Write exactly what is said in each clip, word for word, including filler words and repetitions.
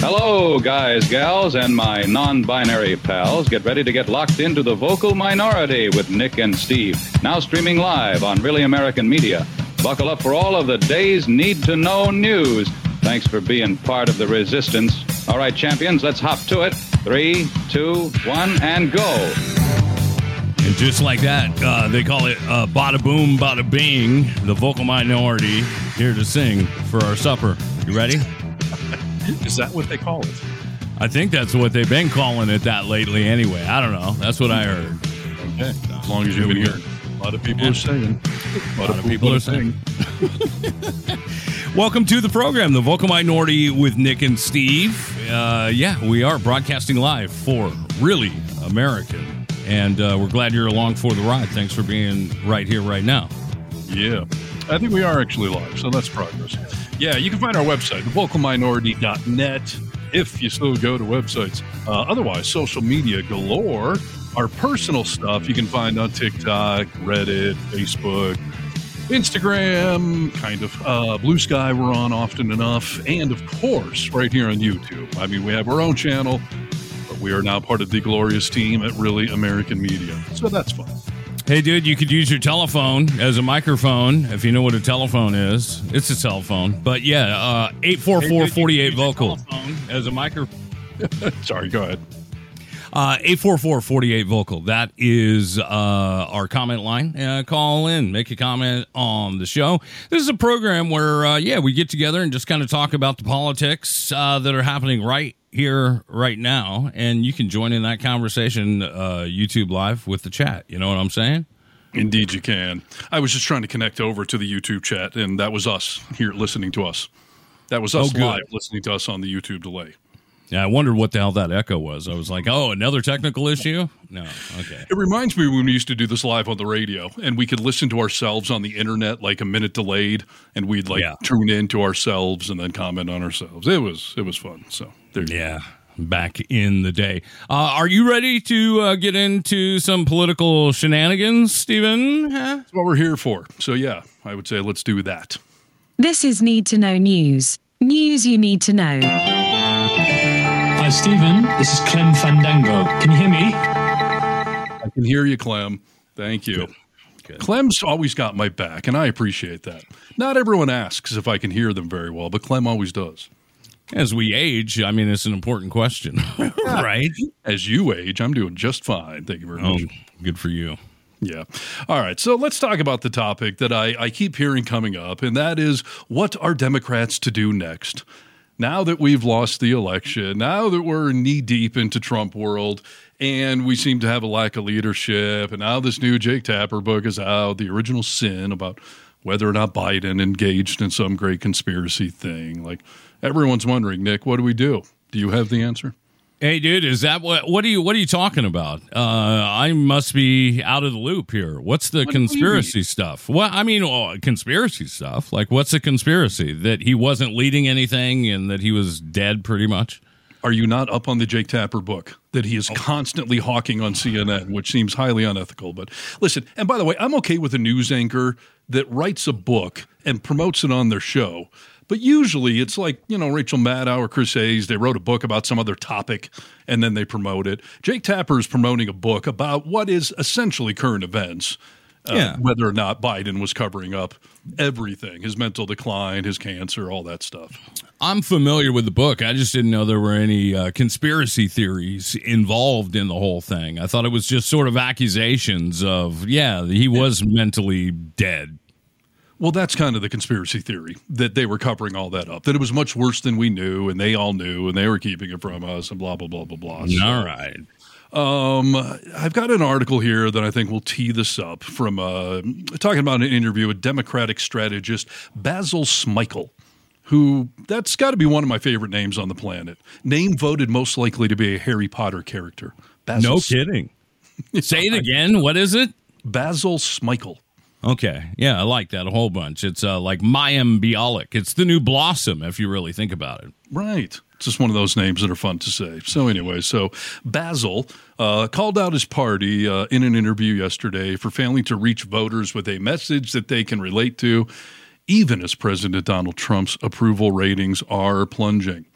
Hello, guys, gals, and my non-binary pals. Get ready to get locked into the vocal minority with Nick and Steve. Now streaming live on Really American Media. Buckle up for all of the day's need-to-know news. Thanks for being part of the resistance. All right, champions, let's hop to it. Three, two, one, and go. And just like that, uh, they call it uh, bada boom, bada bing. The vocal minority here to sing for our supper. You ready? Is that what they call it? I think that's what they've been calling it that lately anyway. I don't know. That's what I heard. Okay. As long as you've been hearing. A lot of people yeah. are saying. A lot, a lot of people are saying. Welcome to the program, The Vocal Minority with Nick and Steve. Uh, yeah, we are broadcasting live for Really American. And uh, we're glad you're along for the ride. Thanks for being right here, right now. Yeah. I think we are actually live, so that's progress. Yeah, you can find our website, the vocal minority dot net, if you still go to websites. Uh, otherwise, social media galore. Our personal stuff you can find on TikTok, Reddit, Facebook, Instagram, kind of. Uh, Blue Sky we're on often enough. And, of course, right here on YouTube. I mean, we have our own channel, but we are now part of the glorious team at Really American Media. So that's fun. Hey, dude, you could use your telephone as a microphone if you know what a telephone is. It's a cell phone. But, yeah, uh, eight four four, four eight, vocal as a microphone. Sorry, go ahead. Uh, eight four four, four eight, vocal. That is uh, our comment line. Uh, call in, make a comment on the show. This is a program where, uh, yeah, we get together and just kind of talk about the politics uh, that are happening right here, right now. And you can join in that conversation, uh, YouTube Live with the chat. You know what I'm saying? Indeed you can. I was just trying to connect over to the YouTube chat, and that was us here listening to us. That was us oh, live listening to us on the YouTube delay. Yeah, I wondered what the hell that echo was. I was like, oh, another technical issue? No, okay. It reminds me when we used to do this live on the radio, and we could listen to ourselves on the internet like a minute delayed, and we'd like yeah. tune in to ourselves and then comment on ourselves. It was it was fun. So there you yeah. go. Back in the day. Uh, are you ready to uh, get into some political shenanigans, Stephen? Huh? That's what we're here for. So, yeah, I would say let's do that. This is Need to Know News. News you need to know. Hi, Stephen. This is Clem Fandango. Can you hear me? I can hear you, Clem. Thank you. Good. Good. Clem's always got my back, and I appreciate that. Not everyone asks if I can hear them very well, but Clem always does. As we age, I mean, it's an important question, right? As you age, I'm doing just fine. Thank you very much. Oh, good for you. Yeah. All right. So let's talk about the topic that I, I keep hearing coming up, and that is what are Democrats to do next? Now that we've lost the election, now that we're knee-deep into Trump world, and we seem to have a lack of leadership, and now this new Jake Tapper book is out, The Original Sin, about whether or not Biden engaged in some great conspiracy thing. Like, everyone's wondering, Nick, what do we do? Do you have the answer? Hey, dude, is that what? What are you? What are you talking about? Uh, I must be out of the loop here. What's the what conspiracy stuff? Well, I mean, oh, conspiracy stuff. Like, what's the conspiracy? That he wasn't leading anything and that he was dead, pretty much. Are you not up on the Jake Tapper book that he is oh. constantly hawking on C N N, which seems highly unethical? But listen, and by the way, I'm okay with a news anchor that writes a book and promotes it on their show. But usually it's like, you know, Rachel Maddow or Chris Hayes, they wrote a book about some other topic and then they promote it. Jake Tapper is promoting a book about what is essentially current events, uh, yeah. whether or not Biden was covering up everything, his mental decline, his cancer, all that stuff. I'm familiar with the book. I just didn't know there were any uh, conspiracy theories involved in the whole thing. I thought it was just sort of accusations of, yeah, he was yeah. mentally dead. Well, that's kind of the conspiracy theory, that they were covering all that up, that it was much worse than we knew, and they all knew, and they were keeping it from us, and blah, blah, blah, blah, blah. So, all right. Um, I've got an article here that I think will tee this up from uh, talking about an interview with Democratic strategist Basil Smikle, who, that's got to be one of my favorite names on the planet. Name voted most likely to be a Harry Potter character. Basil no kidding. Say it again. What is it? Basil Smikle. Okay. Yeah, I like that a whole bunch. It's uh, like Mayim Bialik. It's the new Blossom, if you really think about it. Right. It's just one of those names that are fun to say. So anyway, so Basil uh, called out his party uh, in an interview yesterday for failing to reach voters with a message that they can relate to, even as President Donald Trump's approval ratings are plunging.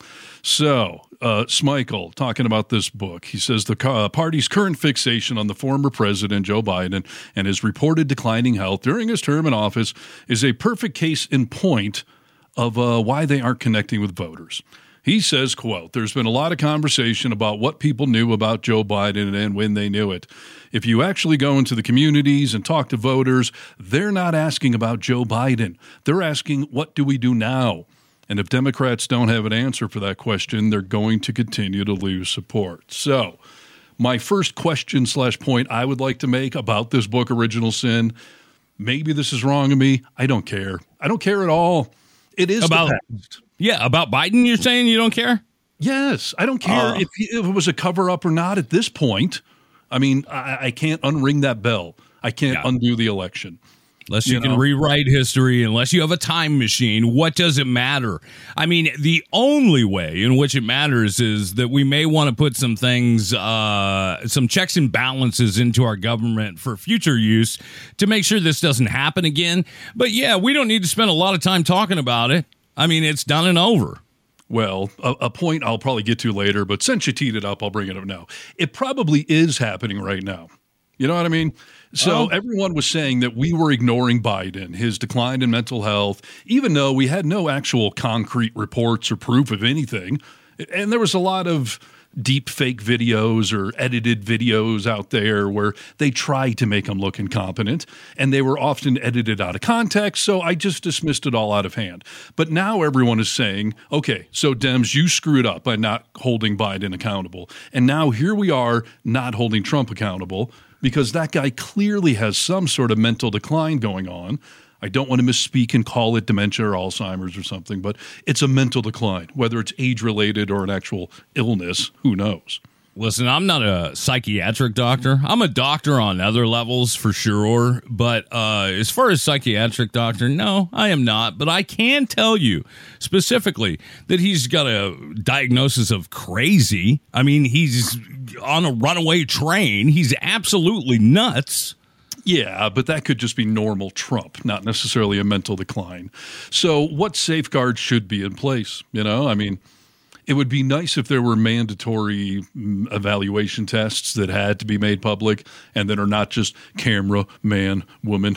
So, uh, Smichael, talking about this book, he says the uh, party's current fixation on the former president, Joe Biden, and his reported declining health during his term in office is a perfect case in point of uh, why they aren't connecting with voters. He says, quote, there's been a lot of conversation about what people knew about Joe Biden and when they knew it. If you actually go into the communities and talk to voters, they're not asking about Joe Biden. They're asking, what do we do now? And if Democrats don't have an answer for that question, they're going to continue to lose support. So my first question slash point I would like to make about this book, Original Sin, maybe this is wrong of me. I don't care. I don't care at all. It is about the past. Yeah, about Biden, you're saying you don't care? Yes, I don't care uh, if, if it was a cover-up or not at this point. I mean, I, I can't unring that bell. I can't yeah. undo the election. Unless you, you can know? rewrite history, unless you have a time machine, what does it matter? I mean, the only way in which it matters is that we may want to put some things, uh, some checks and balances into our government for future use to make sure this doesn't happen again. But yeah, we don't need to spend a lot of time talking about it. I mean, it's done and over. Well, a, a point I'll probably get to later, but since you teed it up, I'll bring it up now. It probably is happening right now. You know what I mean? So oh. everyone was saying that we were ignoring Biden, his decline in mental health, even though we had no actual concrete reports or proof of anything. And there was a lot of deep fake videos or edited videos out there where they try to make him look incompetent, and they were often edited out of context, so I just dismissed it all out of hand. But now everyone is saying, okay, so Dems, you screwed up by not holding Biden accountable, and now here we are not holding Trump accountable because that guy clearly has some sort of mental decline going on. I don't want to misspeak and call it dementia or Alzheimer's or something, but it's a mental decline, whether it's age-related or an actual illness, who knows? Listen, I'm not a psychiatric doctor. I'm a doctor on other levels for sure, but uh, as far as psychiatric doctor, no, I am not. But I can tell you specifically that he's got a diagnosis of crazy. I mean, he's on a runaway train. He's absolutely nuts. Yeah, but that could just be normal Trump, not necessarily a mental decline. So what safeguards should be in place? You know, I mean, it would be nice if there were mandatory evaluation tests that had to be made public and that are not just camera, man, woman,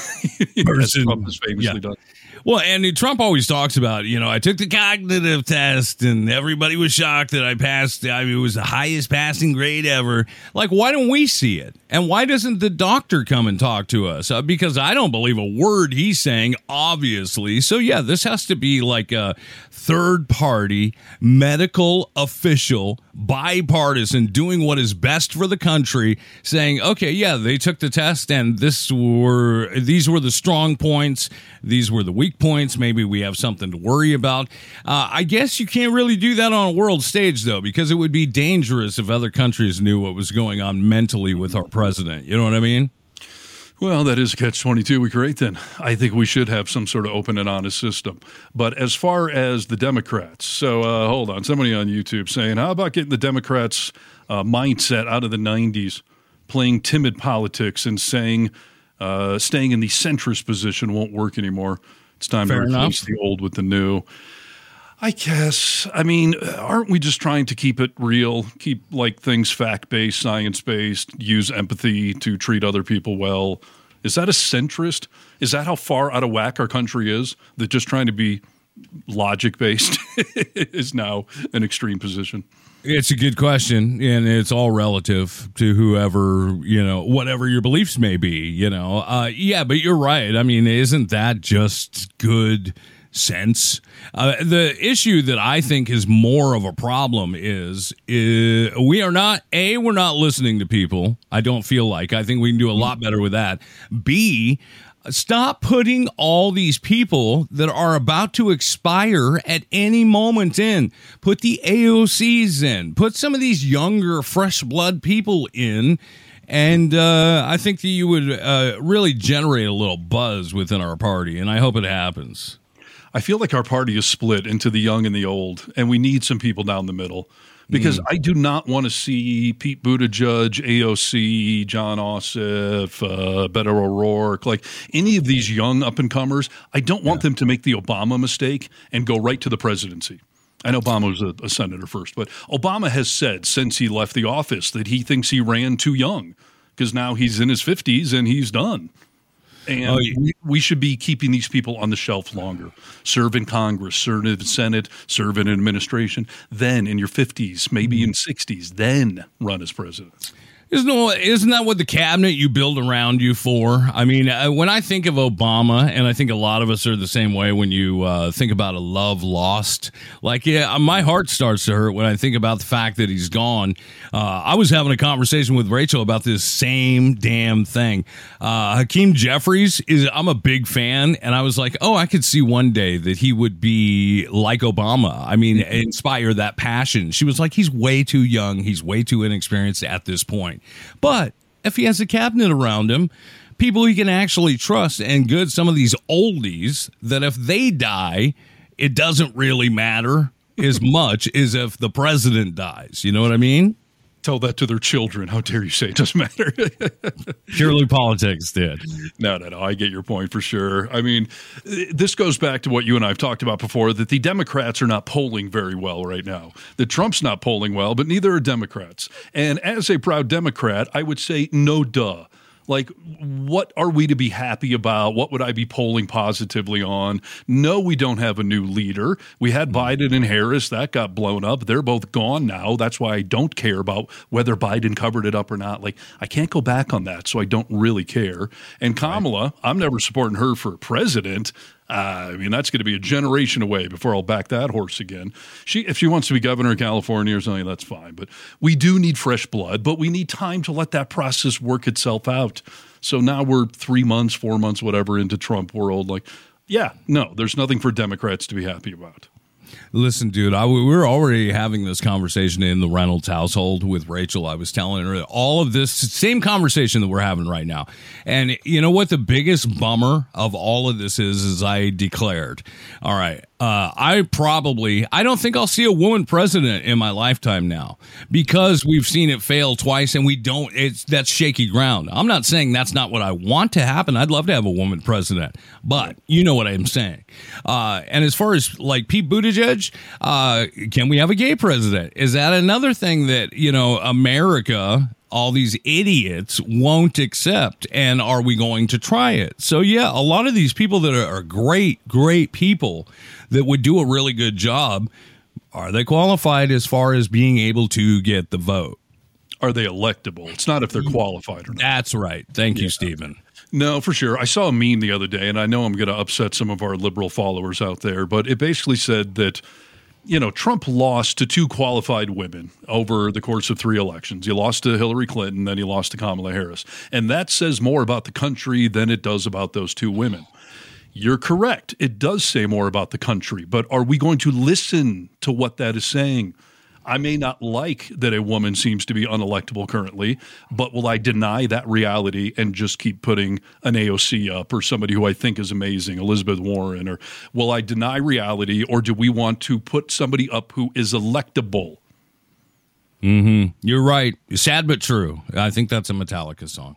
as Trump has famously yeah. done. Well, and Trump always talks about, you know, I took the cognitive test and everybody was shocked that I passed. I mean, it was the highest passing grade ever. Like, why don't we see it? And why doesn't the doctor come and talk to us? Uh, because I don't believe a word he's saying, obviously. So, yeah, this has to be like a third party, medical official, bipartisan, doing what is best for the country, saying, okay, yeah, they took the test and this were these were the strong points. These were the weak points. Maybe we have something to worry about. Uh, I guess you can't really do that on a world stage, though, because it would be dangerous if other countries knew what was going on mentally with our president. You know what I mean? Well, that is a catch twenty-two we create then. I think we should have some sort of open and honest system. But as far as the Democrats, so uh, hold on, somebody on YouTube saying, how about getting the Democrats' uh, mindset out of the nineties, playing timid politics and saying uh, staying in the centrist position won't work anymore. It's time Fair to replace enough. the old with the new. I guess. I mean, aren't we just trying to keep it real, keep like things fact-based, science-based, use empathy to treat other people well? Is that a centrist? Is that how far out of whack our country is? That just trying to be logic-based is now an extreme position? It's a good question, and it's all relative to whoever, you know, whatever your beliefs may be, you know. Uh, yeah, but you're right. I mean, isn't that just good sense? Uh, the issue that I think is more of a problem is, is we are not, A, we're not listening to people. I don't feel like. I think we can do a lot better with that. B, stop putting all these people that are about to expire at any moment in. Put the A O Cs in. Put some of these younger, fresh blood people in. And uh, I think that you would uh, really generate a little buzz within our party, and I hope it happens. I feel like our party is split into the young and the old, and we need some people down the middle. Because mm. I do not want to see Pete Buttigieg, A O C, John Ossoff, uh, Beto O'Rourke, like any of these young up-and-comers. I don't want yeah. them to make the Obama mistake and go right to the presidency. I know Obama was a, a senator first, but Obama has said since he left the office that he thinks he ran too young because now he's in his fifties and he's done. And oh, yeah. we, we should be keeping these people on the shelf longer. Serve in Congress, serve in the Senate, serve in administration. Then in your fifties, maybe in sixties, then run as president. Isn't, isn't that what the cabinet you build around you for? I mean, uh, when I think of Obama, and I think a lot of us are the same way when you uh, think about a love lost, like, yeah, my heart starts to hurt when I think about the fact that he's gone. Uh, I was having a conversation with Rachel about this same damn thing. Uh, Hakeem Jeffries, is I'm a big fan, and I was like, oh, I could see one day that he would be like Obama. I mean, inspire that passion. She was like, he's way too young. He's way too inexperienced at this point. But if he has a cabinet around him, people he can actually trust, and good, some of these oldies that if they die, it doesn't really matter as much as if the president dies. You know what I mean? Tell that to their children. How dare you say it doesn't matter? Purely politics did. No, no, no. I get your point for sure. I mean, this goes back to what you and I have talked about before, that the Democrats are not polling very well right now. That Trump's not polling well, but neither are Democrats. And as a proud Democrat, I would say no duh. Like, what are we to be happy about? What would I be polling positively on? No, we don't have a new leader. We had Biden and Harris. That got blown up. They're both gone now. That's why I don't care about whether Biden covered it up or not. Like, I can't go back on that, so I don't really care. And Kamala, I'm never supporting her for president. Uh, I mean, that's going to be a generation away before I'll back that horse again. She, if she wants to be governor of California or something, that's fine. But we do need fresh blood, but we need time to let that process work itself out. So now we're three months, four months, whatever, into Trump world. Like, yeah, no, there's nothing for Democrats to be happy about. Listen, dude, I, we were already having this conversation in the Reynolds household with Rachel. I was telling her all of this same conversation that we're having right now. And you know what the biggest bummer of all of this is, is I declared, all right, uh, I probably, I don't think I'll see a woman president in my lifetime now because we've seen it fail twice and we don't, it's, that's shaky ground. I'm not saying that's not what I want to happen. I'd love to have a woman president, but you know what I'm saying. Uh, and as far as like Pete Buttigieg, uh, can we have a gay president? Is that another thing that, you know, America, all these idiots won't accept? And are we going to try it? So, yeah, a lot of these people that are, are great, great people that would do a really good job, are they qualified as far as being able to get the vote? Are they electable? It's not if they're qualified or not. That's right. Thank you, yeah. Stephen. No, for sure. I saw a meme the other day, and I know I'm going to upset some of our liberal followers out there, but it basically said that, you know, Trump lost to two qualified women over the course of three elections. He lost to Hillary Clinton, then he lost to Kamala Harris. And that says more about the country than it does about those two women. You're correct. It does say more about the country, but are we going to listen to what that is saying? I may not like that a woman seems to be unelectable currently, but will I deny that reality and just keep putting an A O C up or somebody who I think is amazing, Elizabeth Warren? Or will I deny reality, or do we want to put somebody up who is electable? Mm-hmm. You're right. Sad but true. I think that's a Metallica song.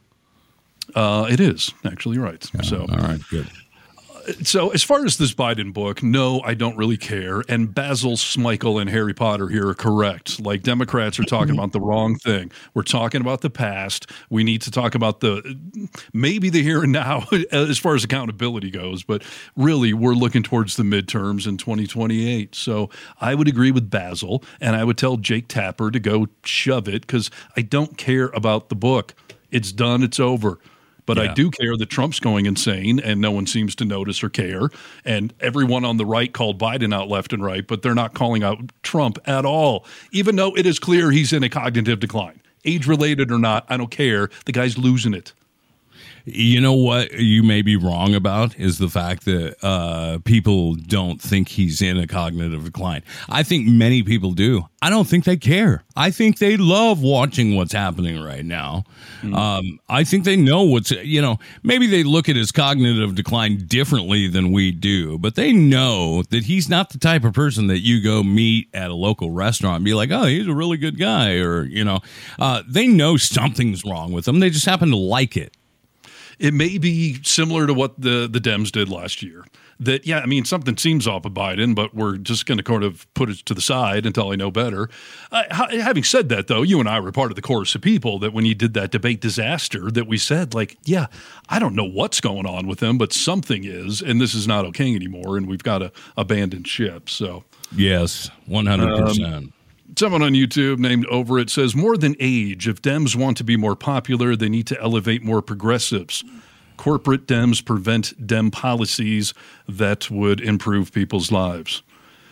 Uh, it is, actually, right. Yeah, so, all right, good. So as far as this Biden book, no, I don't really care. And Basil Smikle and Harry Potter here are correct. Like, Democrats are talking about the wrong thing. We're talking about the past. We need to talk about the maybe the here and now as far as accountability goes. But really, we're looking towards the midterms in twenty twenty-eight. So I would agree with Basil, and I would tell Jake Tapper to go shove it because I don't care about the book. It's done. It's over. But yeah. I do care that Trump's going insane and no one seems to notice or care. And everyone on the right called Biden out left and right, but they're not calling out Trump at all, even though it is clear he's in a cognitive decline. Age-related or not, I don't care. The guy's losing it. You know what you may be wrong about is the fact that uh, people don't think he's in a cognitive decline. I think many people do. I don't think they care. I think they love watching what's happening right now. Mm. Um, I think they know what's, you know, maybe they look at his cognitive decline differently than we do, but they know that he's not the type of person that you go meet at a local restaurant and be like, oh, he's a really good guy. Or, you know, uh, they know something's wrong with him. They just happen to like it. it may be similar to what the, the Dems did last year. That, yeah, I mean, something seems off of Biden, but we're just going to kind of put it to the side until I know better. Uh, having said that, though, you and I were part of the chorus of people that when he did that debate disaster that we said, like, yeah, I don't know what's going on with him, but something is, and this is not okay anymore, and we've got to abandon ship. So, yes, one hundred percent. Um, Someone on YouTube named Over It says, more than age, if Dems want to be more popular, they need to elevate more progressives. Corporate Dems prevent Dem policies that would improve people's lives.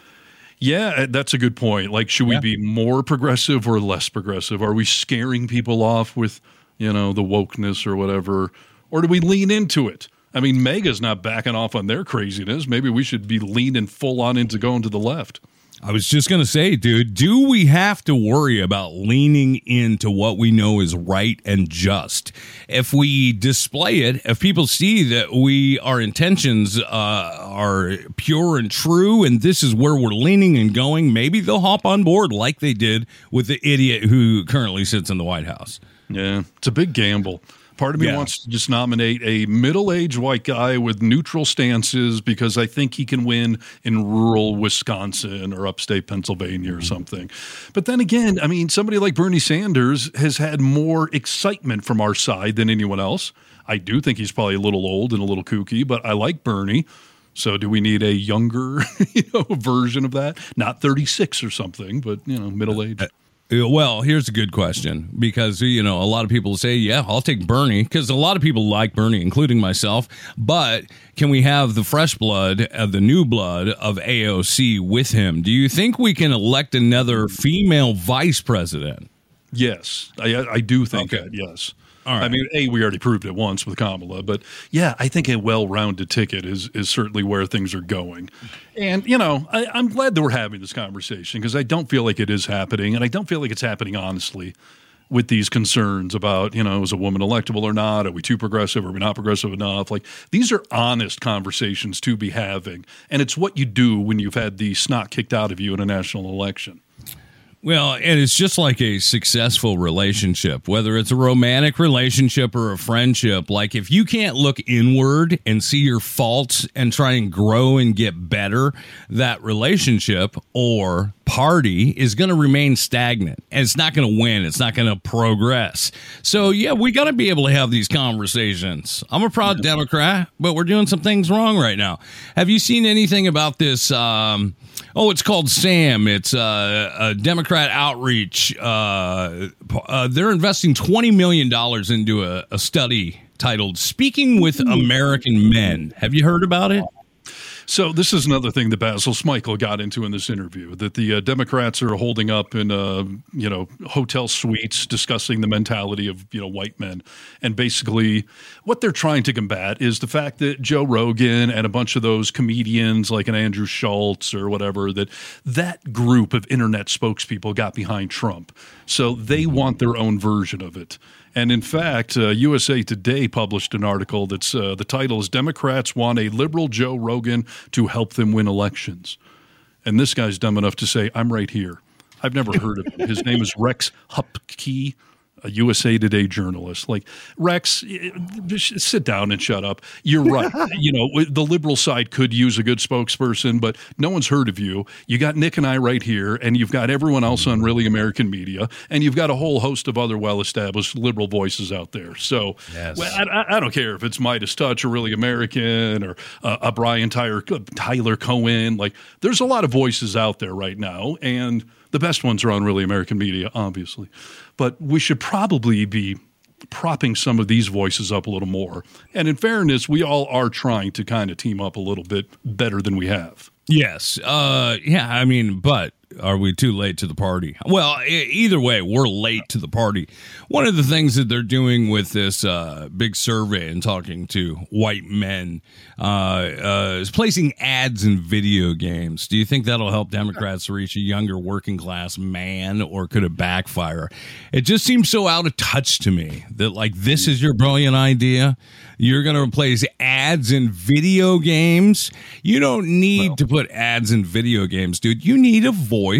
Yeah, that's a good point. Like, should we yeah. be more progressive or less progressive? Are we scaring people off with, you know, the wokeness or whatever? Or do we lean into it? I mean, MAGA's not backing off on their craziness. Maybe we should be leaning full on into going to the left. I was just going to say, dude, do we have to worry about leaning into what we know is right and just? If we display it, if people see that we our intentions uh, are pure and true, and this is where we're leaning and going, maybe they'll hop on board like they did with the idiot who currently sits in the White House. Yeah, it's a big gamble. Part of me yeah. wants to just nominate a middle-aged white guy with neutral stances because I think he can win in rural Wisconsin or upstate Pennsylvania or something. But then again, I mean, somebody like Bernie Sanders has had more excitement from our side than anyone else. I do think he's probably a little old and a little kooky, but I like Bernie. So do we need a younger you know, version of that? Not thirty-six or something, but, you know, middle-aged. Well, here's a good question because, you know, a lot of people say, yeah, I'll take Bernie because a lot of people like Bernie, including myself. But can we have the fresh blood, uh, the new blood of A O C with him? Do you think we can elect another female vice president? Yes, I, I do think okay. that, yes. All right. I mean, A, we already proved it once with Kamala, but yeah, I think a well-rounded ticket is is certainly where things are going. And, you know, I, I'm glad that we're having this conversation because I don't feel like it is happening, and I don't feel like it's happening honestly with these concerns about, you know, is a woman electable or not? Are we too progressive? Are we not progressive enough? Like, these are honest conversations to be having, and it's what you do when you've had the snot kicked out of you in a national election. Well, and it's just like a successful relationship, whether it's a romantic relationship or a friendship. Like if you can't look inward and see your faults and try and grow and get better, that relationship or party is going to remain stagnant and it's not going to win. It's not going to progress. So, yeah, we got to be able to have these conversations. I'm a proud Democrat, but we're doing some things wrong right now. Have you seen anything about this? Um, oh, it's called SAM. It's uh, a Democrat outreach. Uh, uh, they're investing twenty million dollars into a, a study titled Speaking with American Men. Have you heard about it? So this is another thing that Basil Smykel got into in this interview, that the uh, Democrats are holding up in, uh, you know, hotel suites discussing the mentality of, you know, white men. And basically what they're trying to combat is the fact that Joe Rogan and a bunch of those comedians like an Andrew Schultz or whatever, that that group of internet spokespeople got behind Trump. So they want their own version of it. And in fact, uh, U S A Today published an article that's uh, the title is Democrats Want a Liberal Joe Rogan to Help Them Win Elections. And this guy's dumb enough to say, I'm right here. I've never heard of him. His name is Rex Hupke, a U S A Today journalist. Like, Rex, sit down and shut up. You're right. You know, the liberal side could use a good spokesperson, but no one's heard of you. You got Nick and I right here, and you've got everyone else on Really American Media, and you've got a whole host of other well-established liberal voices out there. So yes. well, I, I don't care if it's Midas Touch or Really American or uh, a Brian Tyler, Tyler Cohen. Like, there's a lot of voices out there right now, and the best ones are on Really American Media, obviously. But we should probably be propping some of these voices up a little more. And in fairness, we all are trying to kind of team up a little bit better than we have. Yes. Uh, yeah, I mean, but are we too late to the party? Well, e- either way, we're late to the party. One of the things that they're doing with this uh, big survey and talking to white men uh, uh, is placing ads in video games. Do you think that'll help Democrats reach a younger working class man, or could it backfire? It just seems so out of touch to me that, like, this is your brilliant idea. You're going to replace ads in video games. You don't need well, to put ads in video games, dude. You need a voice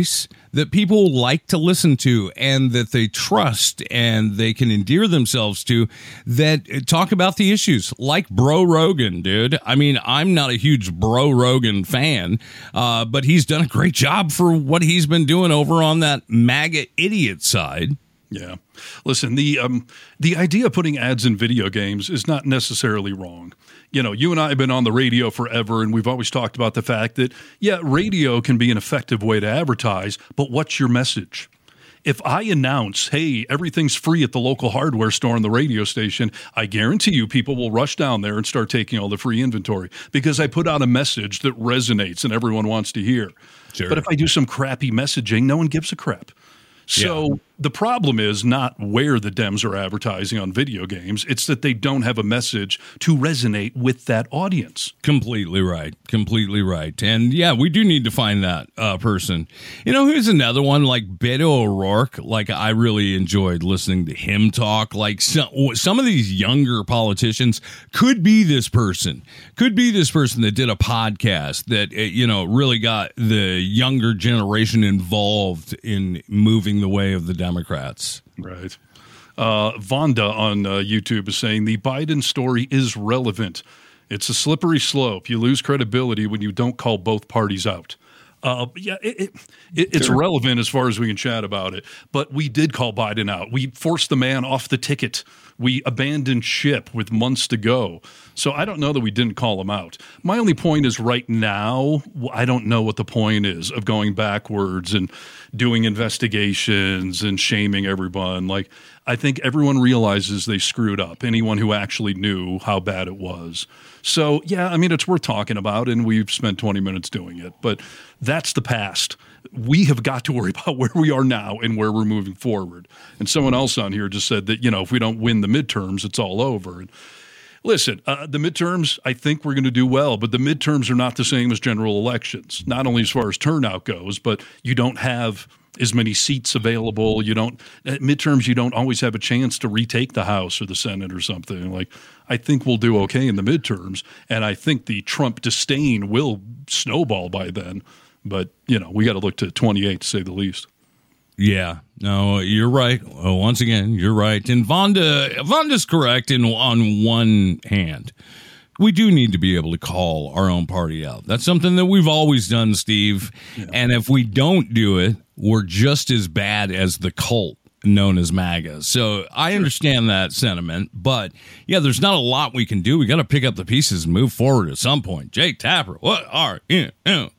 that people like to listen to and that they trust and they can endear themselves to, that talk about the issues, like Bro Rogan, dude. I mean, I'm not a huge Bro Rogan fan, uh, but he's done a great job for what he's been doing over on that MAGA idiot side. Yeah. Listen, the um, the idea of putting ads in video games is not necessarily wrong. You know, you and I have been on the radio forever, and we've always talked about the fact that, yeah, radio can be an effective way to advertise, but what's your message? If I announce, hey, everything's free at the local hardware store on the radio station, I guarantee you people will rush down there and start taking all the free inventory because I put out a message that resonates and everyone wants to hear. Sure. But if I do some crappy messaging, no one gives a crap. So yeah. The problem is not where the Dems are advertising on video games. It's that they don't have a message to resonate with that audience. Completely right. Completely right. And yeah, we do need to find that uh, person. You know, here's another one like Beto O'Rourke. Like, I really enjoyed listening to him talk. Like, some, some of these younger politicians could be this person, could be this person that did a podcast that, you know, really got the younger generation involved in moving the way of the Democrats. Right. Uh, Vonda on uh, YouTube is saying the Biden story is relevant. It's a slippery slope. You lose credibility when you don't call both parties out. Uh, yeah, it, it, it, it's sure. relevant as far as we can chat about it. But we did call Biden out. We forced the man off the ticket. We abandoned ship with months to go. So I don't know that we didn't call him out. My only point is right now, I don't know what the point is of going backwards and doing investigations and shaming everyone. Like, I think everyone realizes they screwed up, anyone who actually knew how bad it was. So, yeah, I mean, it's worth talking about, and we've spent twenty minutes doing it. But that's the past. We have got to worry about where we are now and where we're moving forward. And someone else on here just said that, you know, if we don't win the midterms, it's all over. And listen, uh, the midterms, I think we're going to do well, but the midterms are not the same as general elections, not only as far as turnout goes, but you don't have as many seats available. You don't at midterms, you don't always have a chance to retake the House or the Senate or something. Like, I think we'll do okay in the midterms, and I think the Trump disdain will snowball by then. But, you know, we got to look to twenty-eight to say the least. Yeah, no, you're right. Well, once again, you're right. And Vonda, Vonda's correct in on one hand. We do need to be able to call our own party out. That's something that we've always done, Steve. Yeah. And if we don't do it, we're just as bad as the cult known as MAGA. So I understand that sentiment, but yeah, there's not a lot we can do. We got to pick up the pieces and move forward at some point. Jake Tapper, what are you?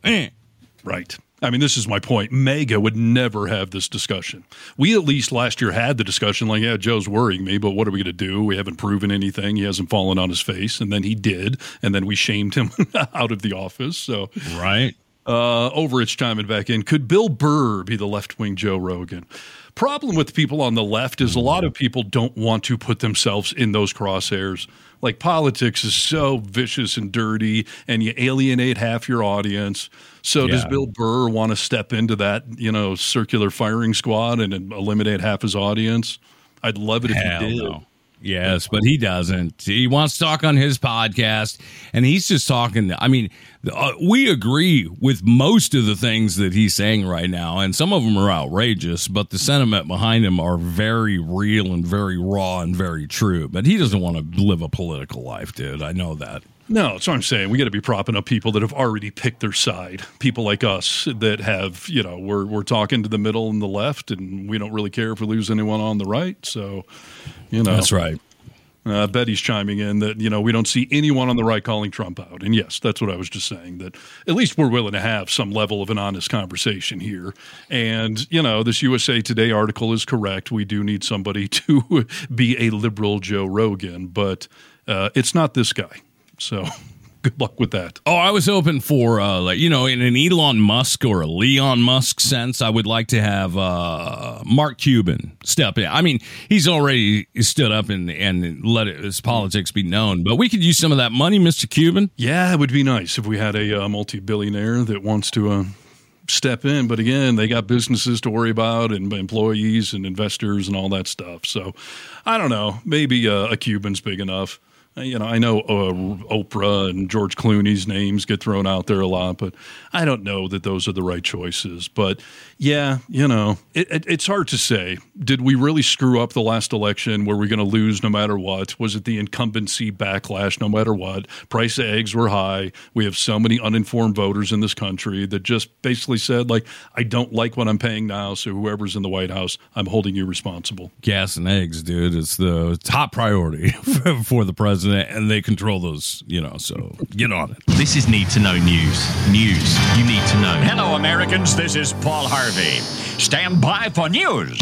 Right. I mean, this is my point. MAGA would never have this discussion. We at least last year had the discussion like, yeah, Joe's worrying me, but what are we going to do? We haven't proven anything. He hasn't fallen on his face. And then he did. And then we shamed him out of the office. So, right. Uh, Overich chiming back in. Could Bill Burr be the left-wing Joe Rogan? Problem with people on the left is a lot of people don't want to put themselves in those crosshairs. Like, politics is so vicious and dirty, and you alienate half your audience. So yeah. Does Bill Burr want to step into that, you know, circular firing squad and eliminate half his audience? I'd love it if Hell he did. No. Yes, but he doesn't. He wants to talk on his podcast, and he's just talking. I mean, uh, we agree with most of the things that he's saying right now, and some of them are outrageous, but the sentiment behind them are very real and very raw and very true. But he doesn't want to live a political life, dude. I know that. No, that's what I'm saying. We got to be propping up people that have already picked their side. People like us that have, you know, we're we're talking to the middle and the left, and we don't really care if we lose anyone on the right. So, you know, that's right. Uh, Betty's chiming in that, you know, we don't see anyone on the right calling Trump out. And yes, that's what I was just saying, that at least we're willing to have some level of an honest conversation here. And, you know, this U S A Today article is correct. We do need somebody to be a liberal Joe Rogan, but uh, it's not this guy. So good luck with that. Oh, I was hoping for, uh, like, you know, in an Elon Musk or a Leon Musk sense, I would like to have uh, Mark Cuban step in. I mean, he's already stood up and, and let it, his politics be known, but we could use some of that money, Mister Cuban. Yeah, it would be nice if we had a uh, multi-billionaire that wants to uh, step in. But again, they got businesses to worry about and employees and investors and all that stuff. So I don't know. Maybe uh, a Cuban's big enough. You know, I know uh, Oprah and George Clooney's names get thrown out there a lot, but I don't know that those are the right choices. But yeah, you know, it, it, it's hard to say. Did we really screw up the last election? Were we going to lose no matter what? Was it the incumbency backlash no matter what? Price of eggs were high. We have so many uninformed voters in this country that just basically said, like, I don't like what I'm paying now, so whoever's in the White House, I'm holding you responsible. Gas and eggs, dude. It's the top priority for the president. And they control those, you know, so get on it. This is Need to Know News. News you need to know. Hello, Americans. This is Paul Harvey. Stand by for news.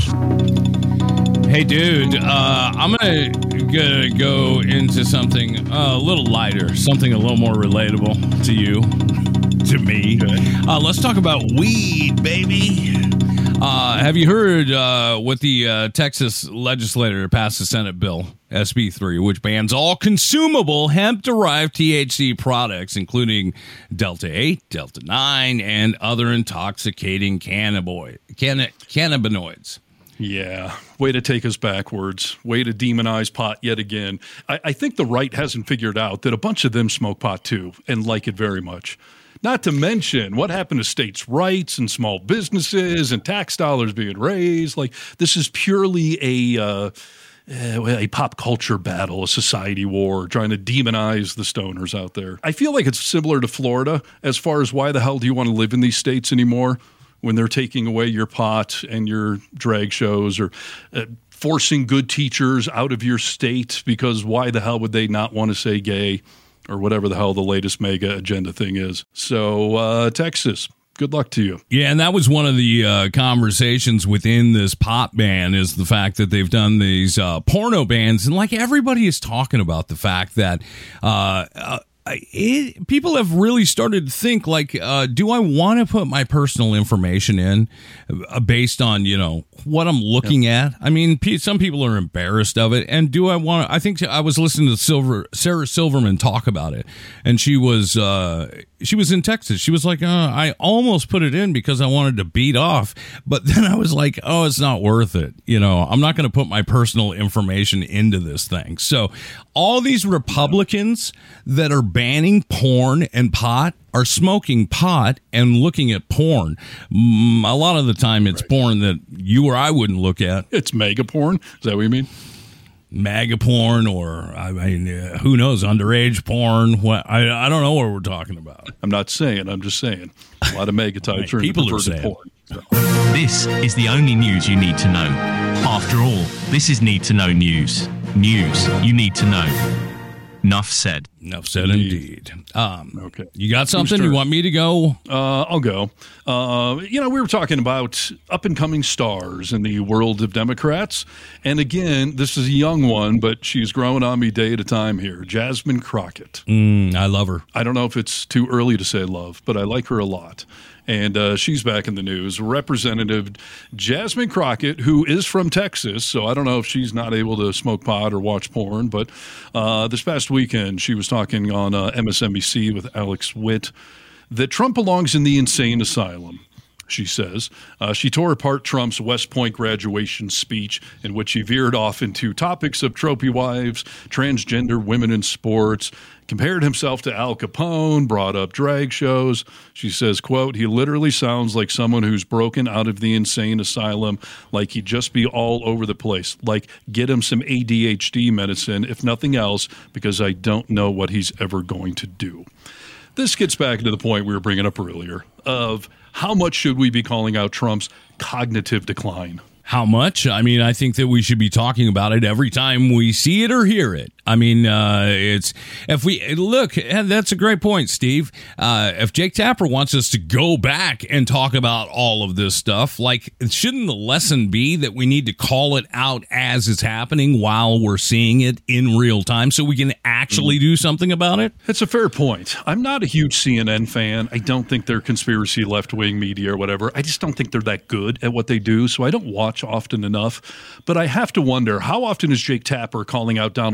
Hey, dude, uh, I'm going to go into something uh, a little lighter, something a little more relatable to you, to me. Okay. Uh, let's talk about weed, baby. Uh, have you heard uh, what the uh, Texas legislator passed the Senate bill, S B three, which bans all consumable hemp-derived T H C products, including Delta eight, Delta nine, and other intoxicating cannabinoid, canna- cannabinoids. Yeah, way to take us backwards. Way to demonize pot yet again. I, I think the right hasn't figured out that a bunch of them smoke pot too and like it very much. Not to mention what happened to states' rights and small businesses and tax dollars being raised. Like, this is purely a uh, a pop culture battle, a society war, trying to demonize the stoners out there. I feel like it's similar to Florida as far as why the hell do you want to live in these states anymore when they're taking away your pot and your drag shows, or uh, forcing good teachers out of your state because why the hell would they not want to say gay? Or whatever the hell the latest mega agenda thing is. So, uh, Texas, good luck to you. Yeah, and that was one of the uh, conversations within this pot ban, is the fact that they've done these uh, porno bans. And like, everybody is talking about the fact that uh, uh, it, people have really started to think, like, uh, do I want to put my personal information in uh, based on, you know, what I'm looking yep. at? I mean, p- some people are embarrassed of it. And do I want to? I think I was listening to Silver, Sarah Silverman talk about it. And she was uh, she was in Texas. She was like, uh, I almost put it in because I wanted to beat off. But then I was like, oh, it's not worth it. You know, I'm not going to put my personal information into this thing. So all these Republicans that are banning porn and pot are smoking pot and looking at porn. Mm, a lot of the time it's right. porn that you or I wouldn't look at. It's mega porn. Is that what you mean? MAGA porn, or I mean, uh, who knows, underage porn. What, I I don't know what we're talking about. I'm not saying. I'm just saying. A lot of mega types are people into are saying. porn. So. This is the only news you need to know. After all, this is Need to Know News. News you need to know. Enough said. Enough said, indeed. indeed. Um, okay. You got something? You want me to go? Uh, I'll go. Uh, you know, we were talking about up-and-coming stars in the world of Democrats. And again, this is a young one, but she's growing on me day at a time here. Jasmine Crockett. Mm, I love her. I don't know if it's too early to say love, but I like her a lot. And uh, she's back in the news. Representative Jasmine Crockett, who is from Texas, so I don't know if she's not able to smoke pot or watch porn, but uh, this past weekend she was talking on uh, M S N B C with Alex Witt that Trump belongs in the insane asylum. She says. Uh, she tore apart Trump's West Point graduation speech, in which he veered off into topics of trophy wives, transgender women in sports, compared himself to Al Capone, brought up drag shows. She says, quote, he literally sounds like someone who's broken out of the insane asylum, like he'd just be all over the place, like get him some A D H D medicine, if nothing else, because I don't know what he's ever going to do. This gets back to the point we were bringing up earlier of how much should we be calling out Trump's cognitive decline? How much? I mean, I think that we should be talking about it every time we see it or hear it. I mean, uh, it's if we look, that's a great point, Steve. Uh, if Jake Tapper wants us to go back and talk about all of this stuff, like, shouldn't the lesson be that we need to call it out as it's happening while we're seeing it in real time so we can actually do something about it? It's a fair point. I'm not a huge C N N fan. I don't think they're conspiracy left-wing media or whatever. I just don't think they're that good at what they do, so I don't watch often enough. But I have to wonder, how often is Jake Tapper calling out Donald Trump's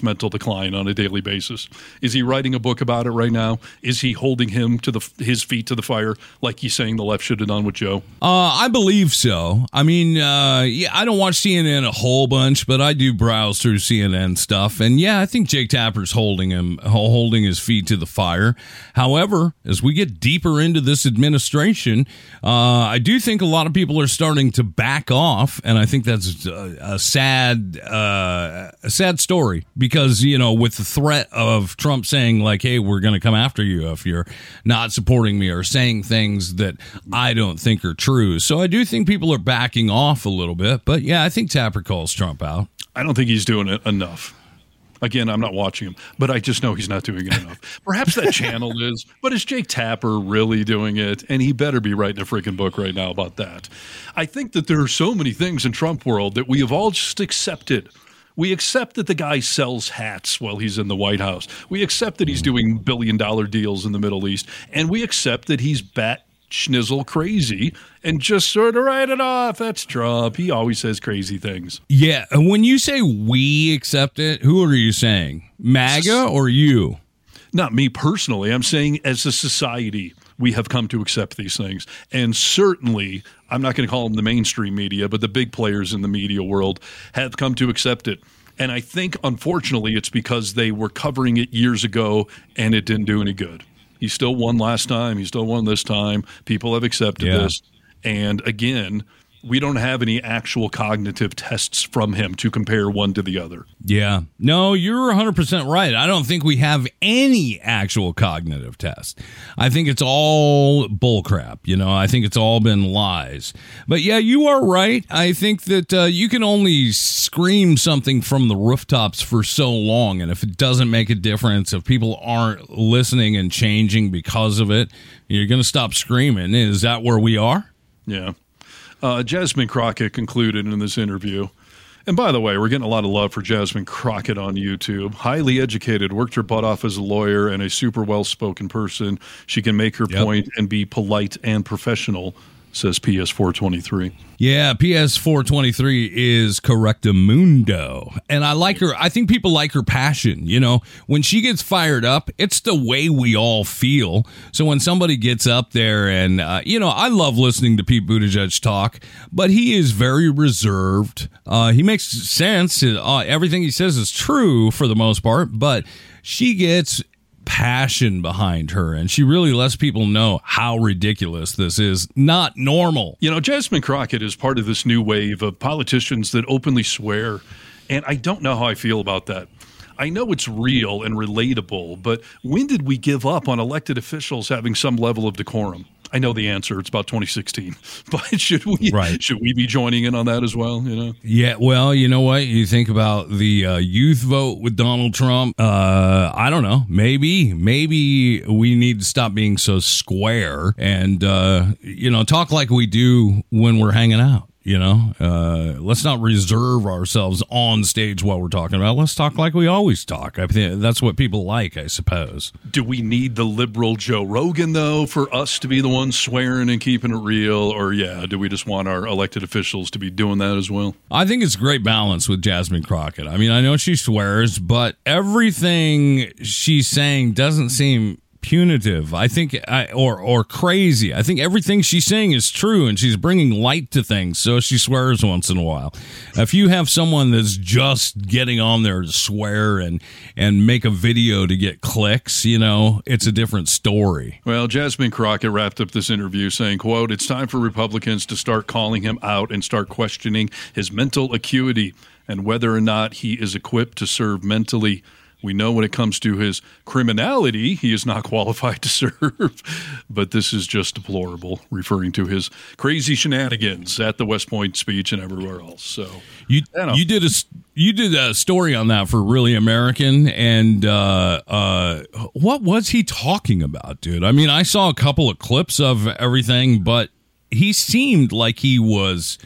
mental decline on a daily basis. Is he writing a book about it right now? Is he holding him to the his feet to the fire like he's saying the left should have done with Joe? Uh, I believe so. I mean, uh, yeah, I don't watch C N N a whole bunch, but I do browse through C N N stuff, and yeah, I think Jake Tapper's holding him, holding his feet to the fire. However, as we get deeper into this administration, uh, I do think a lot of people are starting to back off, and I think that's a, a sad, uh, a sad story because you know, with the threat of Trump saying like, "Hey, we're going to come after you if you're not supporting me or saying things that I don't think are true." So I do think people are backing off a little bit, but yeah, I think Tapper calls Trump out. I don't think he's doing it enough. Again, I'm not watching him, but I just know he's not doing it enough. Perhaps that channel is, but is Jake Tapper really doing it? And he better be writing a freaking book right now about that. I think that there are so many things in Trump world that we have all just accepted. We accept that the guy sells hats while he's in the White House. We accept that he's doing billion dollar deals in the Middle East. And we accept that he's bat schnizzle crazy and just sort of write it off. That's Trump. He always says crazy things. Yeah. And when you say we accept it, who are you saying? MAGA or you? Not me personally. I'm saying as a society, we have come to accept these things. And certainly, I'm not going to call them the mainstream media, but the big players in the media world have come to accept it. And I think, unfortunately, it's because they were covering it years ago and it didn't do any good. He still won last time. He still won this time. People have accepted yeah. this. And again, we don't have any actual cognitive tests from him to compare one to the other. Yeah. No, you're one hundred percent right. I don't think we have any actual cognitive test. I think it's all bullcrap. You know, I think it's all been lies. But yeah, you are right. I think that uh, you can only scream something from the rooftops for so long. And if it doesn't make a difference, if people aren't listening and changing because of it, you're going to stop screaming. Is that where we are? Yeah. Uh, Jasmine Crockett concluded in this interview. And by the way, we're getting a lot of love for Jasmine Crockett on YouTube. Highly educated, worked her butt off as a lawyer and a super well-spoken person. She can make her yep. point and be polite and professional, says P S four twenty-three. Yeah, P S four twenty-three is correctamundo. And I like her. I think people like her passion. You know, when she gets fired up, it's the way we all feel. So when somebody gets up there and, uh, you know, I love listening to Pete Buttigieg talk, but he is very reserved. Uh, he makes sense. Uh, everything he says is true for the most part, but she gets passion behind her, and she really lets people know how ridiculous this is. Not normal. You know, Jasmine Crockett is part of this new wave of politicians that openly swear, and I don't know how I feel about that. I know it's real and relatable, but when did we give up on elected officials having some level of decorum? I know the answer. It's about twenty sixteen. But should we right. should we be joining in on that as well? You know? Yeah, well, you know what? You think about the uh, youth vote with Donald Trump. Uh, I don't know. Maybe, maybe we need to stop being so square and, uh, you know, talk like we do when we're hanging out. You know, uh, let's not reserve ourselves on stage while we're talking about it. Let's talk like we always talk. I think that's what people like, I suppose. Do we need the liberal Joe Rogan, though, for us to be the ones swearing and keeping it real? Or, yeah, do we just want our elected officials to be doing that as well? I think it's great balance with Jasmine Crockett. I mean, I know she swears, but everything she's saying doesn't seem punitive, I think, I, or or crazy. I think everything she's saying is true, and she's bringing light to things, so she swears once in a while. If you have someone that's just getting on there to swear and, and make a video to get clicks, you know, it's a different story. Well, Jasmine Crockett wrapped up this interview saying, quote, "It's time for Republicans to start calling him out and start questioning his mental acuity and whether or not he is equipped to serve mentally. We know when it comes to his criminality, he is not qualified to serve, but this is just deplorable," referring to his crazy shenanigans at the West Point speech and everywhere else. So you you did a you did a story on that for Really American, and uh, uh, what was he talking about, dude? I mean, I saw a couple of clips of everything, but he seemed like he was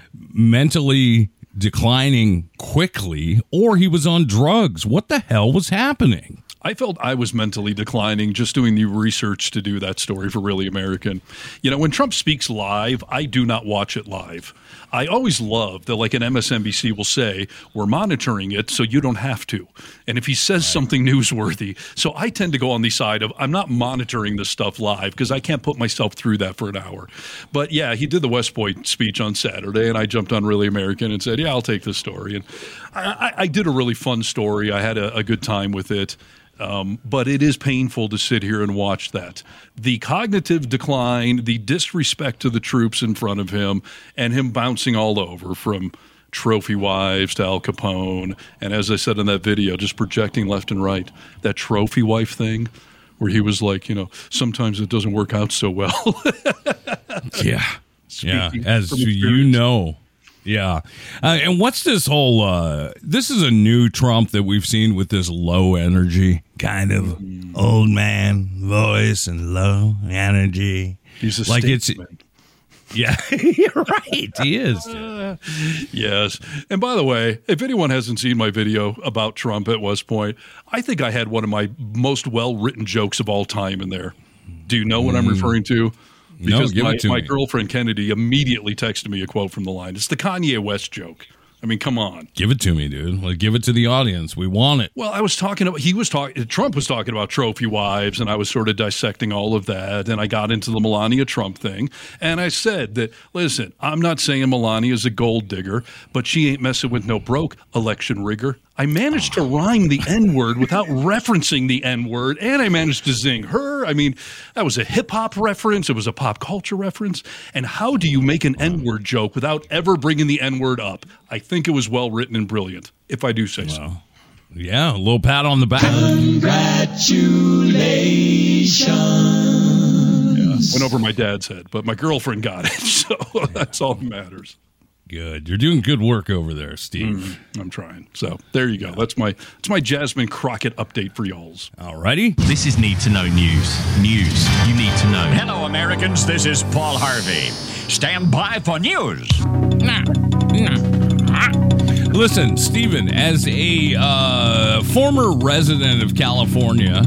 mentally declining quickly, or he was on drugs. What the hell was happening? I felt I was mentally declining just doing the research to do that story for Really American. You know, when Trump speaks live, I do not watch it live. I always love that, like an M S N B C will say, we're monitoring it so you don't have to. And if he says right. something newsworthy, so I tend to go on the side of I'm not monitoring this stuff live because I can't put myself through that for an hour. But yeah, he did the West Point speech on Saturday, and I jumped on Really American and said, yeah, I'll take this story. And I, I, I did a really fun story. I had a, a good time with it. Um, but it is painful to sit here and watch that. The cognitive decline, the disrespect to the troops in front of him, and him bouncing all over from trophy wives to Al Capone. And as I said in that video, just projecting left and right, that trophy wife thing where he was like, you know, sometimes it doesn't work out so well. yeah. Yeah. As you know. Yeah. Uh, and what's this whole, uh, this is a new Trump that we've seen with this low energy kind of mm. old man voice and low energy. He's a like statesman. It's, yeah, you're right. He is. Uh, yes. And by the way, if anyone hasn't seen my video about Trump at West Point, I think I had one of my most well-written jokes of all time in there. Do you know what mm. I'm referring to? Because no, give my, it to my me. girlfriend Kennedy immediately texted me a quote from the line. It's the Kanye West joke. I mean, come on. Give it to me, dude. Like, give it to the audience. We want it. Well, I was talking about, he was talking, Trump was talking about trophy wives, and I was sort of dissecting all of that, and I got into the Melania Trump thing, and I said that, listen, I'm not saying Melania is a gold digger, but she ain't messing with no broke election rigger. I managed to rhyme the N-word without referencing the N-word, and I managed to zing her. I mean, that was a hip-hop reference. It was a pop culture reference. And how do you make an N-word joke without ever bringing the N-word up? I think it was well-written and brilliant, if I do say so. Yeah, a little pat on the back. Congratulations. Yeah, went over my dad's head, but my girlfriend got it, so that's all that matters. Good. You're doing good work over there, Steve. Mm, I'm trying. So there you go. That's my that's my Jasmine Crockett update for y'alls. All righty. This is Need to Know News. News you need to know. Hello, Americans. This is Paul Harvey. Stand by for news. Listen, Stephen, as a uh, former resident of California,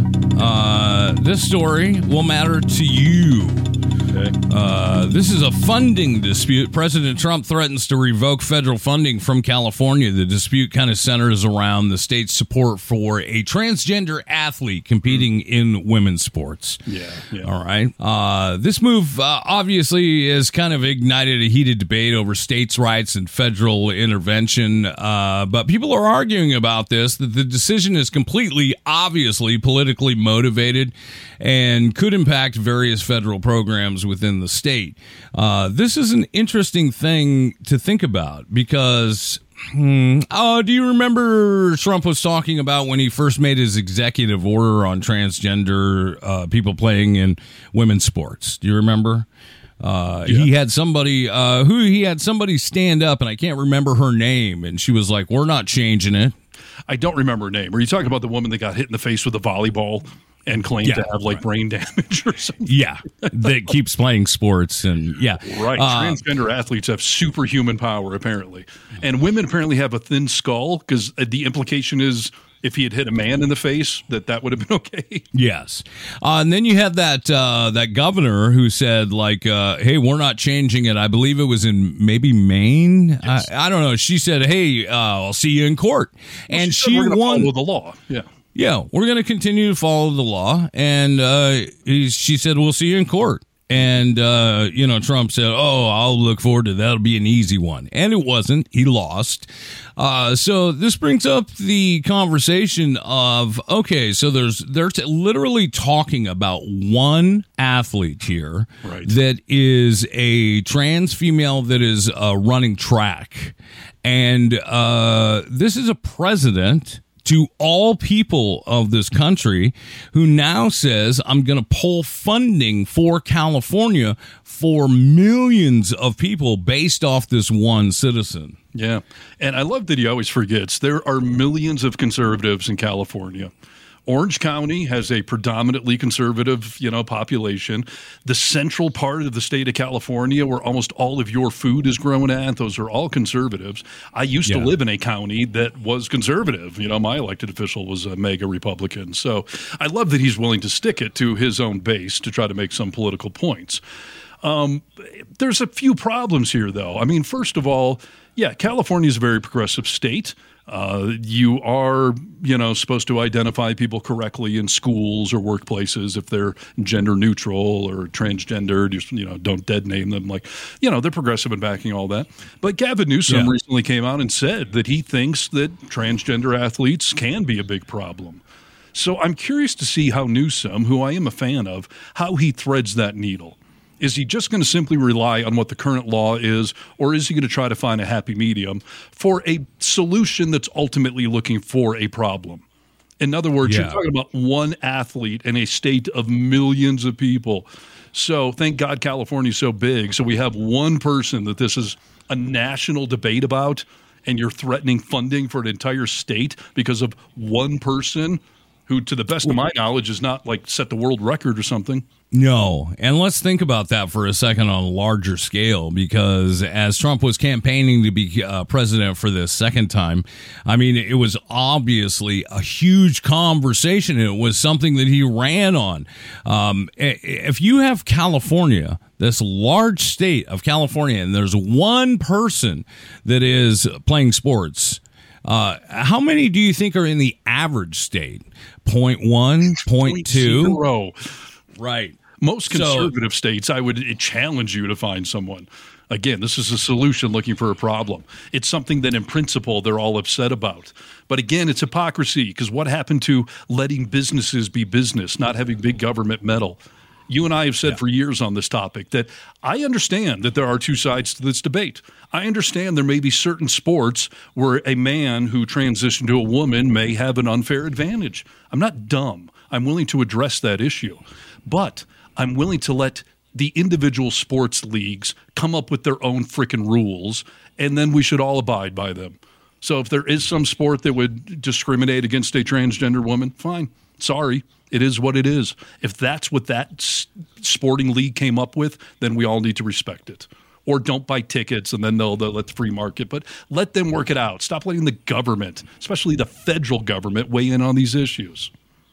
uh, this story will matter to you. Okay. Uh, this is a funding dispute. President Trump threatens to revoke federal funding from California. The dispute kind of centers around the state's support for a transgender athlete competing in women's sports. Yeah. yeah. All right. Uh, this move uh, obviously has kind of ignited a heated debate over states' rights and federal intervention. Uh, but people are arguing about this, that the decision is completely, obviously politically motivated and could impact various federal programs within the state. Uh, this is an interesting thing to think about because, hmm, oh, do you remember Trump was talking about when he first made his executive order on transgender uh, people playing in women's sports? Do you remember? Uh, yeah. He had somebody uh, who he had somebody stand up, and I can't remember her name, and she was like, "We're not changing it." I don't remember her name. Are you talking about the woman that got hit in the face with a volleyball and claimed yeah, to have like right. brain damage or something? Yeah, that keeps playing sports and yeah, right. Uh, Transgender athletes have superhuman power apparently, and women apparently have a thin skull because the implication is if he had hit a man in the face, that that would have been okay. Yes, uh, and then you had that uh, that governor who said like, uh, "Hey, we're not changing it." I believe it was in maybe Maine. Yes. I, I don't know. She said, "Hey, uh, I'll see you in court," well, and she, she we're won. Follow the law. Yeah. Yeah, we're going to continue to follow the law. And uh, he, she said, we'll see you in court. And, uh, you know, Trump said, oh, I'll look forward to that. That'll be an easy one. And it wasn't. He lost. Uh, so this brings up the conversation of, okay, so there's they're t- literally talking about one athlete here right. that is a trans female that is uh, running track. And uh, this is a president to all people of this country who now says, I'm going to pull funding for California for millions of people based off this one citizen. Yeah. And I love that he always forgets there are millions of conservatives in California. Orange County has a predominantly conservative, you know, population. The central part of the state of California, where almost all of your food is grown at, those are all conservatives. I used yeah. to live in a county that was conservative. You know, my elected official was a mega Republican. So I love that he's willing to stick it to his own base to try to make some political points. Um, there's a few problems here, though. I mean, first of all, yeah, California is a very progressive state. Uh, you are, you know, supposed to identify people correctly in schools or workplaces if they're gender neutral or transgender. Just, you know, don't dead name them. Like, you know, they're progressive in backing all that. But Gavin Newsom yeah. recently came out and said that he thinks that transgender athletes can be a big problem. So I'm curious to see how Newsom, who I am a fan of, how he threads that needle. Is he just going to simply rely on what the current law is, or is he going to try to find a happy medium for a solution that's ultimately looking for a problem? In other words, yeah. you're talking about one athlete in a state of millions of people. So thank God California is so big. So we have one person that this is a national debate about, and you're threatening funding for an entire state because of one person who, to the best of my knowledge, has not like set the world record or something. No. And let's think about that for a second on a larger scale, because as Trump was campaigning to be uh, president for this second time, I mean, it was obviously a huge conversation. It was something that he ran on. Um, if you have California, this large state of California, and there's one person that is playing sports, Uh, how many do you think are in the average state? Point one, point two? Zero. Right. Most conservative so, states, I would challenge you to find someone. Again, this is a solution looking for a problem. It's something that in principle they're all upset about. But again, it's hypocrisy, because what happened to letting businesses be business, not having big government meddle? You and I have said yeah. for years on this topic that I understand that there are two sides to this debate. I understand there may be certain sports where a man who transitioned to a woman may have an unfair advantage. I'm not dumb. I'm willing to address that issue. But I'm willing to let the individual sports leagues come up with their own freaking rules, and then we should all abide by them. So if there is some sport that would discriminate against a transgender woman, fine. Sorry. It is what it is. If that's what that s- sporting league came up with, then we all need to respect it. Or don't buy tickets and then they'll, they'll let the free market. But let them work it out. Stop letting the government, especially the federal government, weigh in on these issues.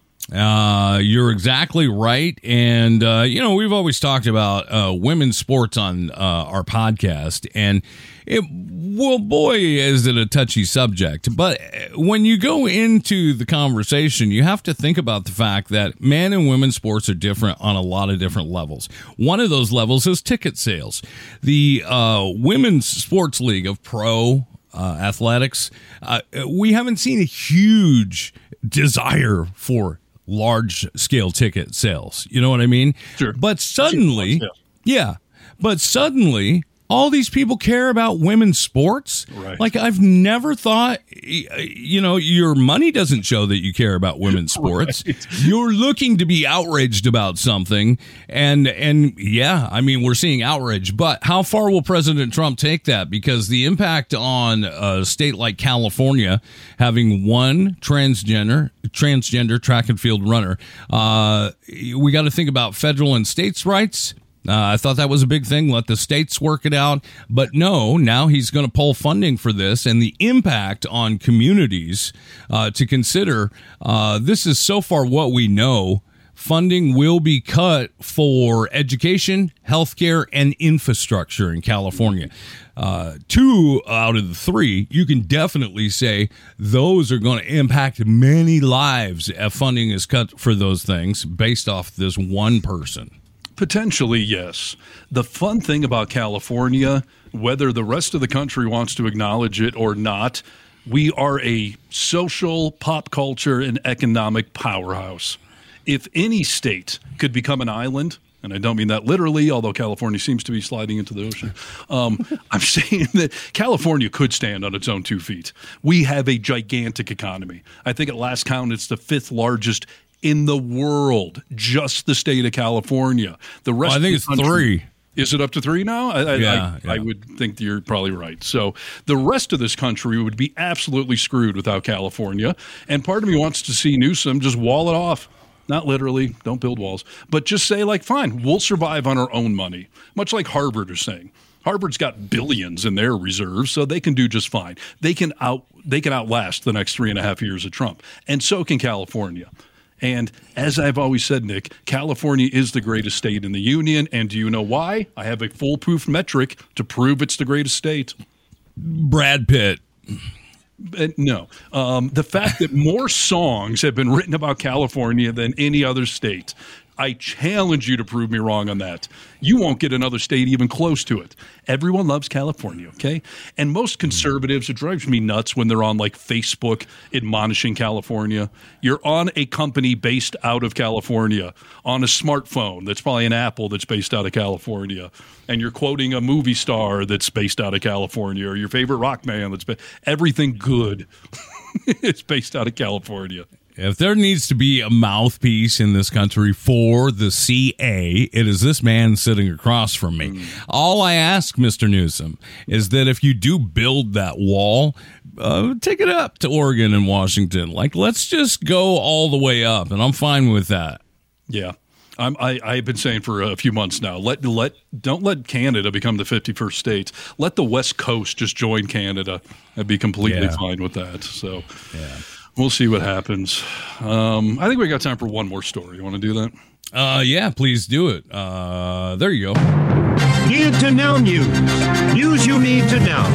Uh, you're exactly right. And, uh, you know, we've always talked about uh, women's sports on uh, our podcast. And, it, well, boy, is it a touchy subject. But when you go into the conversation, you have to think about the fact that men and women's sports are different on a lot of different levels. One of those levels is ticket sales. The uh, Women's Sports League of Pro uh, Athletics, uh, we haven't seen a huge desire for large scale ticket sales. You know what I mean? Sure. But suddenly, sure. yeah, but suddenly all these people care about women's sports. Right. Like, I've never thought, you know, your money doesn't show that you care about women's sports. Right. You're looking to be outraged about something. And, and yeah, I mean, we're seeing outrage, but how far will President Trump take that? Because the impact on a state like California, having one transgender, transgender track and field runner, uh, we got to think about federal and states' rights. Uh, I thought that was a big thing. Let the states work it out. But no, now he's going to pull funding for this, and the impact on communities uh, to consider. Uh, this is so far what we know. Funding will be cut for education, healthcare, and infrastructure in California. Uh, two out of the three, you can definitely say those are going to impact many lives if funding is cut for those things based off this one person. Potentially, yes. The fun thing about California, whether the rest of the country wants to acknowledge it or not, we are a social, pop culture, and economic powerhouse. If any state could become an island, and I don't mean that literally, although California seems to be sliding into the ocean, um, I'm saying that California could stand on its own two feet. We have a gigantic economy. I think at last count, it's the fifth largest in the world, just the state of California. The rest well, I think of it's the country, three. Is it up to three now? I, I, Yeah, I, yeah. I would think you're probably right. So the rest of this country would be absolutely screwed without California. And part of me wants to see Newsom just wall it off. Not literally, don't build walls, but just say, like, fine, we'll survive on our own money, much like Harvard is saying. Harvard's got billions in their reserves, so they can do just fine. They can out they can outlast the next three and a half years of Trump, and so can California. And as I've always said, Nick, California is the greatest state in the union. And do you know why? I have a foolproof metric to prove it's the greatest state. Brad Pitt. Uh, no. Um, the fact that more songs have been written about California than any other state. I challenge you to prove me wrong on that. You won't get another state even close to it. Everyone loves California, okay? And most conservatives, it drives me nuts when they're on like Facebook admonishing California. You're on a company based out of California, on a smartphone that's probably an Apple that's based out of California, and you're quoting a movie star that's based out of California, or your favorite rock band that's ba- everything good is based out of California. If there needs to be a mouthpiece in this country for the C A, it is this man sitting across from me. Mm. All I ask, Mister Newsom, is that if you do build that wall, uh, take it up to Oregon and Washington. Like, let's just go all the way up, and I'm fine with that. Yeah. I'm, I, I've been saying for a few months now, let let don't let Canada become the fifty-first state. Let the West Coast just join Canada. I'd be completely Yeah. fine with that. So Yeah. we'll see what happens. Um, I think we got time for one more story. You want to do that? Uh, yeah, please do it. Uh, there you go. Need to know news. News you need to know.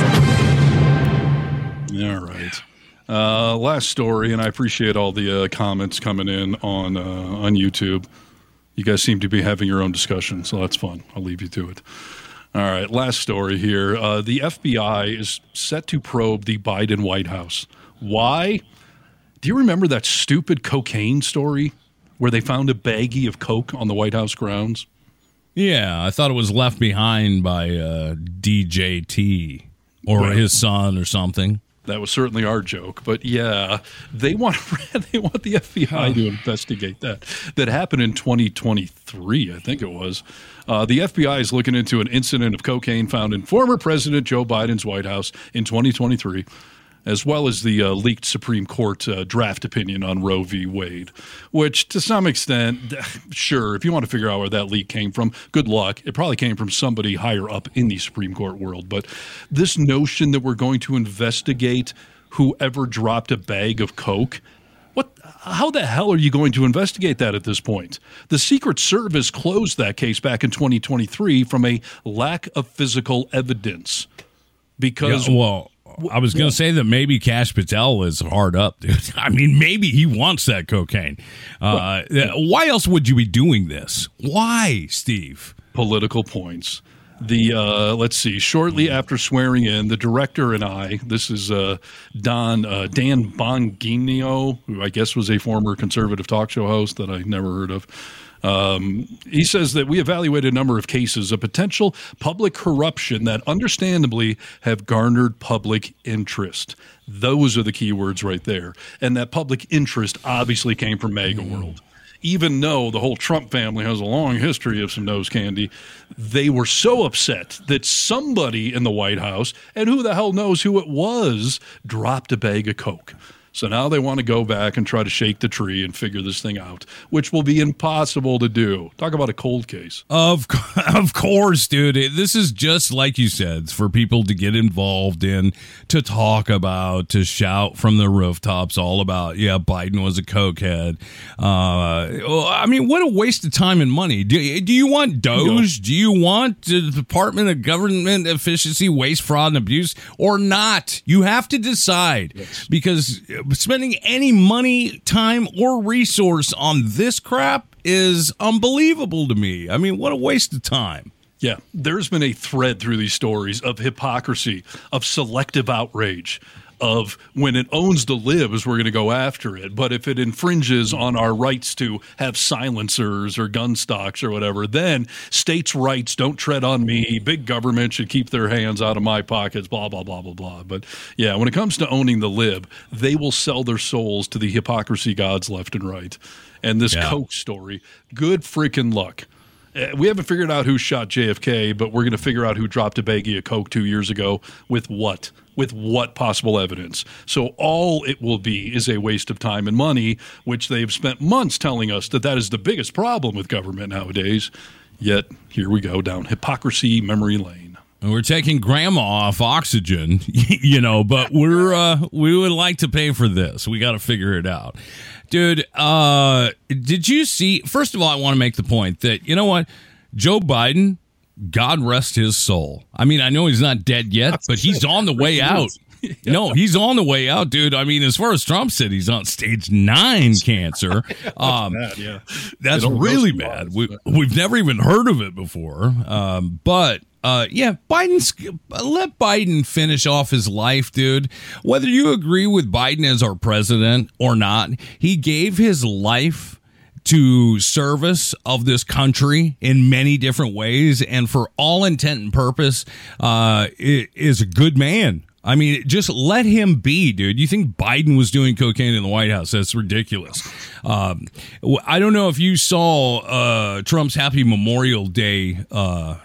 All right. Uh, last story, and I appreciate all the uh, comments coming in on uh, on YouTube. You guys seem to be having your own discussion, so that's fun. I'll leave you to it. All right, last story here. Uh, the F B I is set to probe the Biden White House. Why? Do you remember that stupid cocaine story where they found a baggie of coke on the White House grounds? Yeah, I thought it was left behind by uh, D J T or Well, his son or something. That was certainly our joke, but yeah, they want they want the F B I to investigate that. That happened in twenty twenty-three, I think it was. Uh, the F B I is looking into an incident of cocaine found in former President Joe Biden's White House in twenty twenty-three, as well as the uh, leaked Supreme Court uh, draft opinion on Roe v. Wade, which to some extent, sure, if you want to figure out where that leak came from, good luck. It probably came from somebody higher up in the Supreme Court world. But this notion that we're going to investigate whoever dropped a bag of coke, what? How the hell are you going to investigate that at this point? The Secret Service closed that case back in twenty twenty-three from a lack of physical evidence because... Yeah, well, I was going to say that maybe Kash Patel is hard up, dude. I mean, maybe he wants that cocaine. Uh, why else would you be doing this? Why, Steve? Political points. The uh, let's see. Shortly after swearing in, the director and I. This is uh, Don uh, Dan Bongino, who I guess was a former conservative talk show host that I never heard of. Um, he says that we evaluated a number of cases of potential public corruption that understandably have garnered public interest. Those are the key words right there. And that public interest obviously came from MAGA mm. World. Even though the whole Trump family has a long history of some nose candy, they were so upset that somebody in the White House, and who the hell knows who it was, dropped a bag of coke. So now they want to go back and try to shake the tree and figure this thing out, which will be impossible to do. Talk about a cold case. Of of course, dude. This is just like you said, it's for people to get involved in, to talk about, to shout from the rooftops all about, yeah, Biden was a cokehead. Uh, I mean, what a waste of time and money. Do, do you want Doge? Do you want the Department of Government Efficiency, Waste, Fraud, and Abuse, or not? You have to decide, yes. Because spending any money, time, or resource on this crap is unbelievable to me. I mean, what a waste of time. Yeah, there's been a thread through these stories of hypocrisy, of selective outrage, of when it owns the libs, we're going to go after it. But if it infringes on our rights to have silencers or gun stocks or whatever, then states' rights, don't tread on me. Big government should keep their hands out of my pockets, blah, blah, blah, blah, blah. But yeah, when it comes to owning the lib, they will sell their souls to the hypocrisy gods left and right. And this yeah. Coke story, good freaking luck. Uh, we haven't figured out who shot J F K, but we're going to figure out who dropped a baggie of Coke two years ago with what? With what possible evidence? So all it will be is a waste of time and money, which they've spent months telling us that that is the biggest problem with government nowadays. Yet, here we go down hypocrisy memory lane. And we're taking grandma off oxygen, you know, but we're uh, we would like to pay for this. We got to figure it out. Dude, uh, did you see? First of all, I want to make the point that, you know what? Joe Biden, God rest his soul. I mean, I know he's not dead yet, but he's on the way out. Yeah. No, he's on the way out, dude. I mean, as far as Trump said, he's on stage nine cancer. Um, bad, yeah. That's really bad. We, we've never even heard of it before. Um, but uh, yeah, Biden's let Biden finish off his life, dude. Whether you agree with Biden as our president or not, he gave his life to service of this country in many different ways, and for all intent and purpose, uh, is a good man. I mean, just let him be, dude. You think Biden was doing cocaine in the White House? That's ridiculous. Um, I don't know if you saw uh, Trump's Happy Memorial Day uh,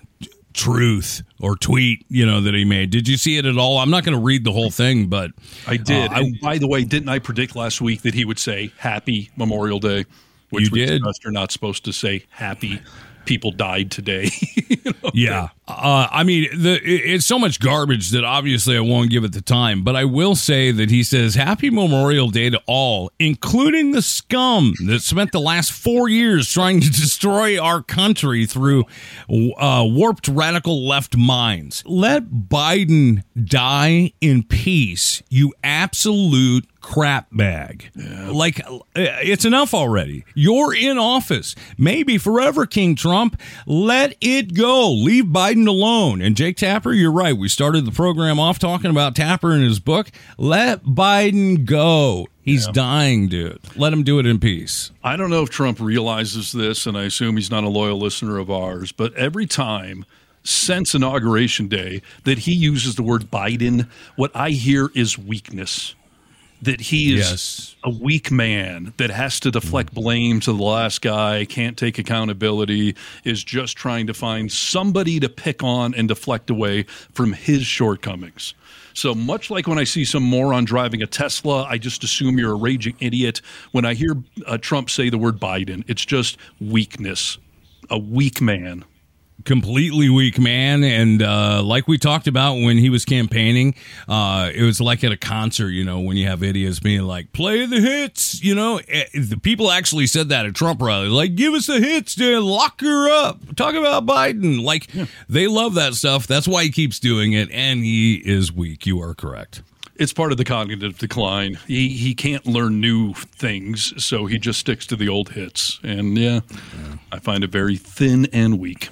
truth or tweet, you know, that he made. Did you see it at all? I'm not going to read the whole thing, but I did. Uh, and by the way, didn't I predict last week that he would say Happy Memorial Day? Which you we did. Discussed, you're not supposed to say happy. People died today. you know? Yeah. Uh, I mean, the, it's so much garbage that obviously I won't give it the time, but I will say that he says Happy Memorial Day to all, including the scum that spent the last four years trying to destroy our country through uh, warped radical left minds. Let Biden die in peace, you absolute crap bag. Yeah. Like, it's enough already. You're in office. Maybe forever, King Trump. Let it go. Leave Biden alone. And Jake Tapper, you're right. We started the program off talking about Tapper and his book. Let Biden go. He's yeah. dying, dude. Let him do it in peace. I don't know if Trump realizes this, and I assume he's not a loyal listener of ours, but every time since Inauguration Day that he uses the word Biden, what I hear is weakness. That he is yes. a weak man that has to deflect blame to the last guy, can't take accountability, is just trying to find somebody to pick on and deflect away from his shortcomings. So much like when I see some moron driving a Tesla, I just assume you're a raging idiot. When I hear uh, Trump say the word Biden, it's just weakness, a weak man. Completely weak man, and uh, like we talked about when he was campaigning, uh, it was like at a concert, you know, when you have idiots being like, play the hits, you know. The people actually said that at Trump rally, like, give us the hits, dude, lock her up, talk about Biden. Like, yeah. They love that stuff. That's why he keeps doing it, and he is weak. You are correct. It's part of the cognitive decline. He he can't learn new things, so he just sticks to the old hits. And, yeah, yeah. I find it very thin and weak.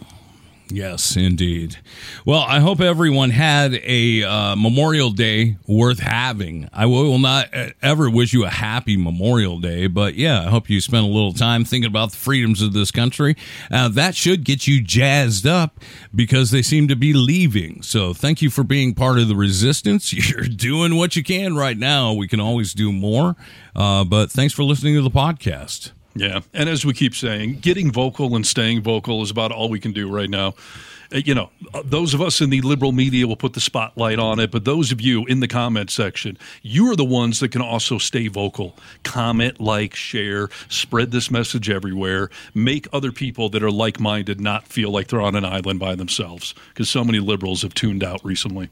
Yes, indeed. Well, I hope everyone had a uh, Memorial Day worth having. I will not ever wish you a happy Memorial Day, but yeah, I hope you spent a little time thinking about the freedoms of this country. Uh, that should get you jazzed up because they seem to be leaving. So thank you for being part of the resistance. You're doing what you can right now. We can always do more, uh, but thanks for listening to the podcast. Yeah, and as we keep saying, getting vocal and staying vocal is about all we can do right now. You know, those of us in the liberal media will put the spotlight on it, but those of you in the comment section, you are the ones that can also stay vocal. Comment, like, share, spread this message everywhere. Make other people that are like-minded not feel like they're on an island by themselves, because so many liberals have tuned out recently.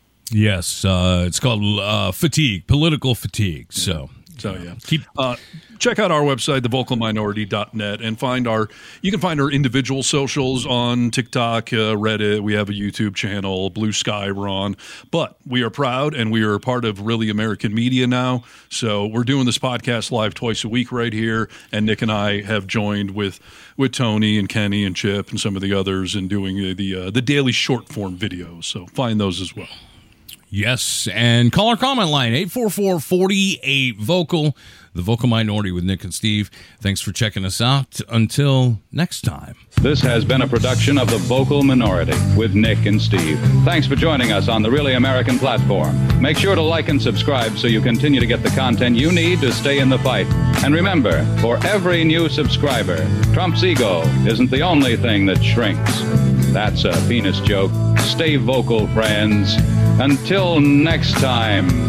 Yes, uh, it's called uh, fatigue, political fatigue, so... So, yeah. Keep uh, check out our website, the vocal minority dot net, and find our, you can find our individual socials on TikTok, uh, Reddit. We have a YouTube channel, Blue Sky we're on. But we are proud, and we are part of Really American Media now. So we're doing this podcast live twice a week right here, and Nick and I have joined with with Tony and Kenny and Chip and some of the others in doing uh, the uh, the daily short form videos. So find those as well. Yes, and call our comment line, eight four four, four eight, vocal. The Vocal Minority with Nick and Steve. Thanks for checking us out. Until next time. This has been a production of The Vocal Minority with Nick and Steve. Thanks for joining us on the Really American platform. Make sure to like and subscribe so you continue to get the content you need to stay in the fight. And remember, for every new subscriber, Trump's ego isn't the only thing that shrinks. That's a penis joke. Stay vocal, friends. Until next time.